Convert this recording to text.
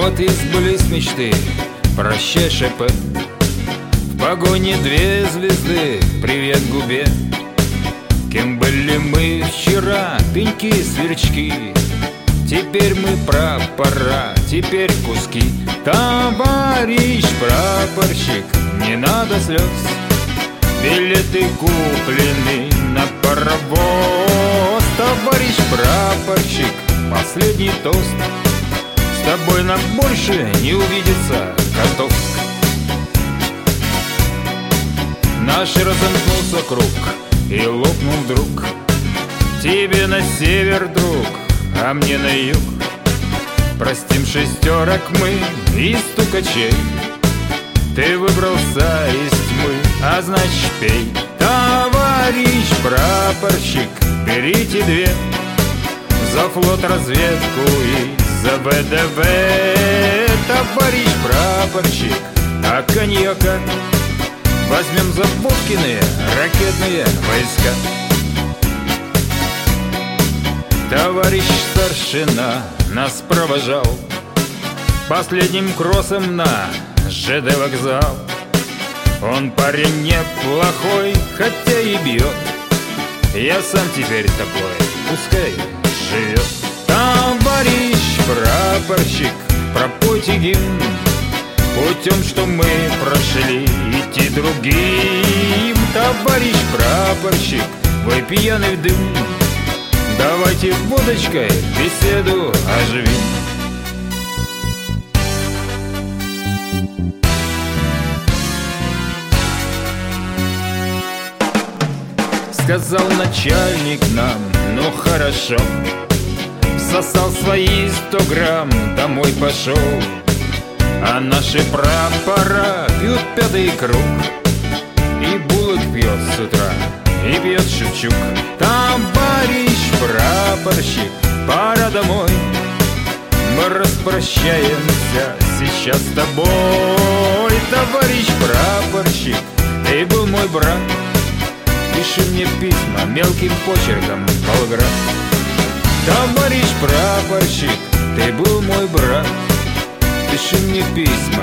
Вот и сбылись мечты, прощай, ШП. В погоне две звезды, привет губе. Кем были мы вчера, пеньки, сверчки, теперь мы прапора, теперь куски. Товарищ прапорщик, не надо слез, билеты куплены на паровоз. Товарищ прапорщик, последний тост, с тобой нам больше не увидится Котовск. Наш разомкнулся круг и лопнул вдруг. Тебе на север, друг, а мне на юг. Простим шестерок мы и стукачей. Ты выбрался из тьмы, а значит пей. Товарищ прапорщик, берите две, за флот разведку и за ВДВ. Товарищ прапорщик, а коньяка возьмем за Будкины ракетные войска. Товарищ старшина нас провожал последним кроссом на ЖД вокзал. Он парень неплохой, хотя и бьет. Я сам теперь такой, пускай живет. Товарищ прапорщик, пропойте гимн путем, что мы прошли, идти другим. Товарищ прапорщик, вы пьяный в дым, давайте водочкой беседу оживим. Сказал начальник нам, ну хорошо, всосал свои 100 грамм, домой пошел. А наши прапора пьют пятый круг, и булок пьет с утра, и пьет Шевчук. Товарищ прапорщик, пора домой, мы распрощаемся сейчас с тобой. Товарищ прапорщик, ты был мой брат, пиши мне письма мелким почерком, Волгоград. Товарищ прапорщик, ты был мой брат, пиши мне письма